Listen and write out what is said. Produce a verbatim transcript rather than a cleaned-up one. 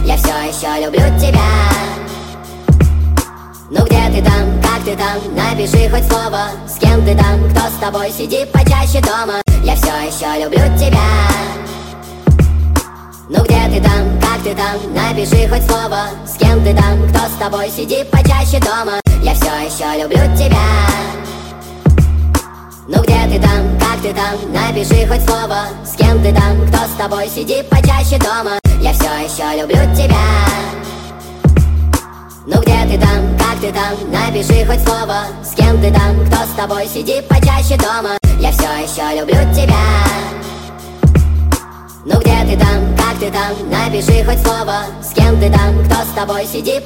я все еще люблю тебя. Ну где ты там, как ты там, напиши хоть слово. С кем ты там, кто с тобой сидит почаще дома. Я все еще люблю тебя. Ну где ты там, как ты там, напиши хоть слово. С кем ты там, кто с тобой сидит почаще дома. Я все еще люблю тебя. Ну где ты там, как ты там, напиши хоть слово. С кем ты там, кто с тобой сидит почаще дома. Я все еще люблю тебя. Ну где ты там, как ты там, напиши хоть слово. С кем ты там, кто с тобой сидит почаще дома. Я все еще люблю тебя. Ну где ты там, как ты там, напиши хоть слово. С кем ты там, кто с тобой сидит